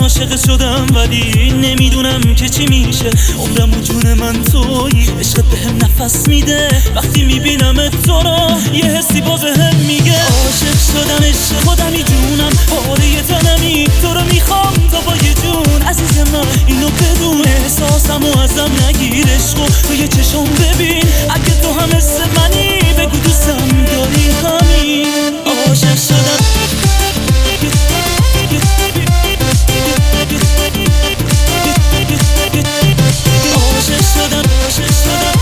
عاشق شدم ولی نمیدونم که چی میشه. عمرم و جون من تویی، عشقت بهم نفس میده. وقتی میبینم تو رو یه حسی باز هم میگه عاشق شدم، عشق خودمی جونم، پاره تنمی، تو رو میخوام تا با یه جون. عزیز من اینو بدون، احساسم و ازم نگیر، عشقو توی چشم ببین. اگه تو هم مثل منی بگو دوستم داری همین. عاشق شدم، عاشق شدم، عاشق شدم.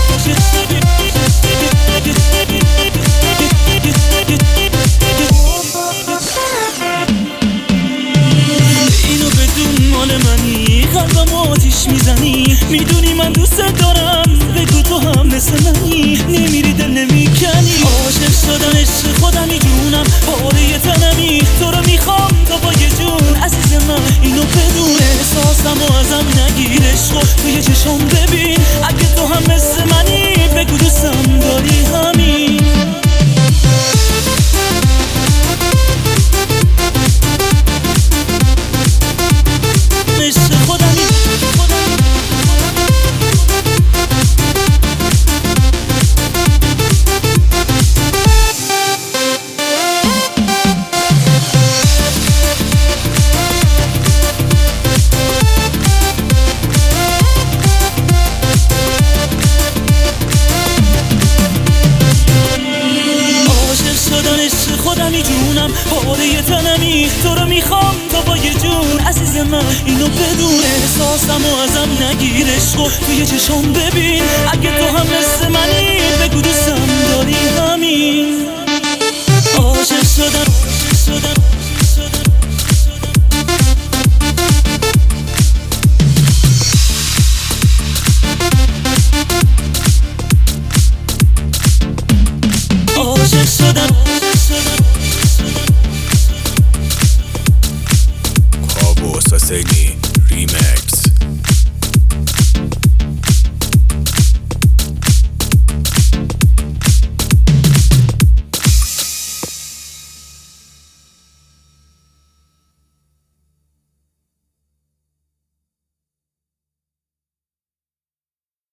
اینو بدون مال منی، قلبم آتیش میزنی، میدونی من دوست دارم، بگو تو هم مثل منی، نمیری دل نمیکنی. عاشق شدم، عشق خودمی جونم، پاره تنمی، تو رو میخوام تا با یه جون. عزیز من اینو بدون، احساسم و ازم نگیر، عشقو توی چشم ببین. اگه تو هم مثل منی بگو دوستم داری همین. عشق خودمی، خودمی جونم، پاره تنمی، تو رو میخوام تا با یه جون. عزیز من اینو بدون، احساسم و ازم نگیر، عشقو توی چشم ببین. اگه تو هم مثل منی بگو دوستم داری همین. عاشق شدم، شدم. عاشق شدم. Cabo Saseni Remix.